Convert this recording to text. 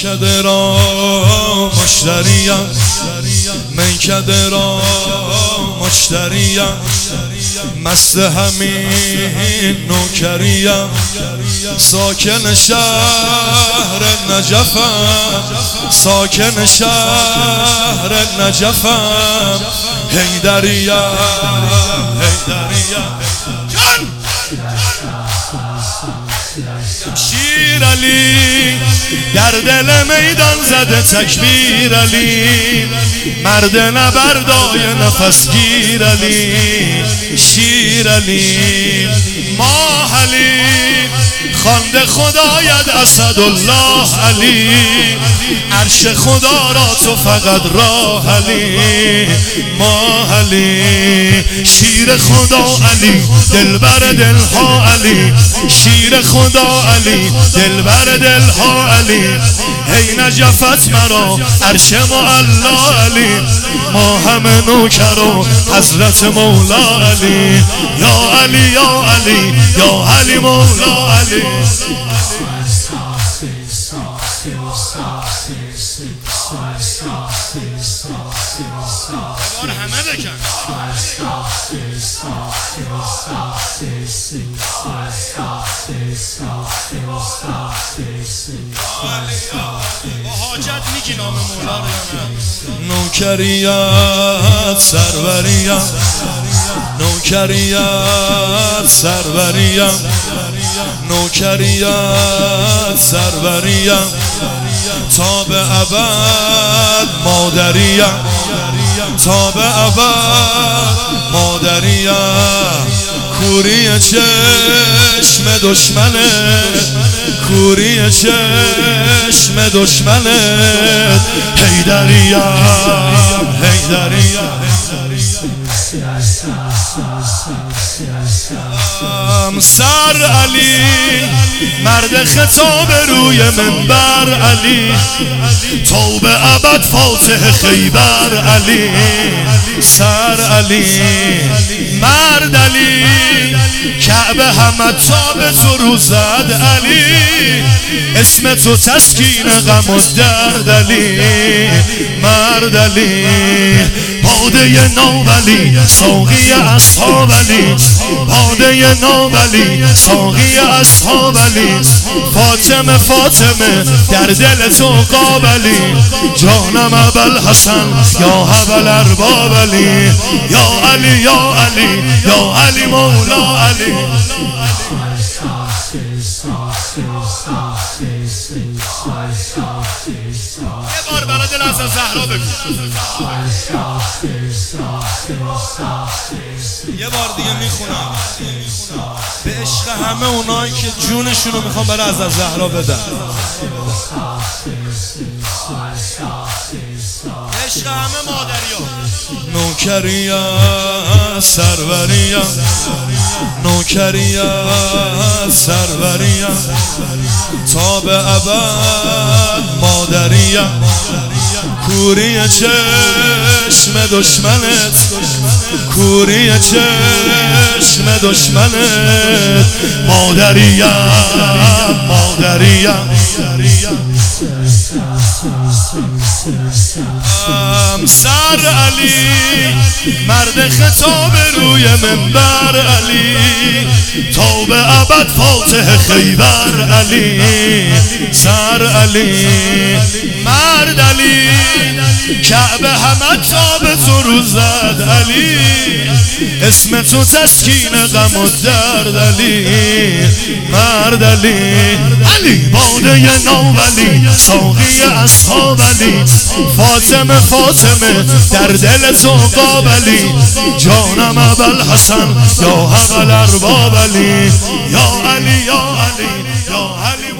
میکده را مشتریم، میکده را مشتریم، مست همین نوکریم، ساکن شهر نجفم، ساکن شهر نجفم، حیدریم حیدریم شیر علی در دل میدان زده تکبیر علی، مرد نبردای نفس گیر علی، شیر علی ماه علی خوانده خدایت اسدالله علی، عرش خدا را تو فقط راه علی، ماه علی شیر خدا علی دلبر دلها علی، شیر خدا علی دلبر دلها علی، هی نجفت مرا عرش معلا علی، ما همه نوکر و حضرت مولا علی، یا علی یا علی یا علی مولا علی. همه بکن با حاجت میگی نام مولا رو نوکریت سروریم، نوکریت سروریم، نوکریت سروریم، تا به ابد مادریم، تا به ابد مادریم، کوری چشم دشمنت، کوری چشم دشمنت، حیدریم حیدریم سر علی مرد خطاب روی منبر علی، تو به ابد فاتح خیبر علی، سر علی مرد علی کعبه همه تا به تو رو زد علی، اسم تو تسکین غم و درد علی، مرد علی باده نوبلی ساقی اصحاب علی، باده نوبلی ساقی اصحاب علی، فاطمه فاطمه در دل تو قابلی، جانم ابوالحسن یا ابوالارباب علی، یا علی یا علی یا علی مولا علی. یه بار برای دل از زهرا بگو، یه بار دیگه میخونم به عشق همه اونایی که جونشونو میخوان برای از زهرا بدن، عشق همه مادریا، نوکریت سروریم، نوکریت سروریم، تا به ابد مادریم، کوری چشم دشمنت، کوری چشم دشمنت، مادریم مادریم سر علی مرد خطاب روی منبر علی، تا به ابد فاتح خیبر علی، سر علی مرد علی کعبه همه تا به تو رو زد علی، اسم تو تسکین غم و درد علی، مرد علی علی باده نوبلی ساقی اصحاب علی، فاطمه فاطمه در دل تو قابلی، جانم ابوالحسن یا ابوالارباب علی، یا علی یا علی یا علی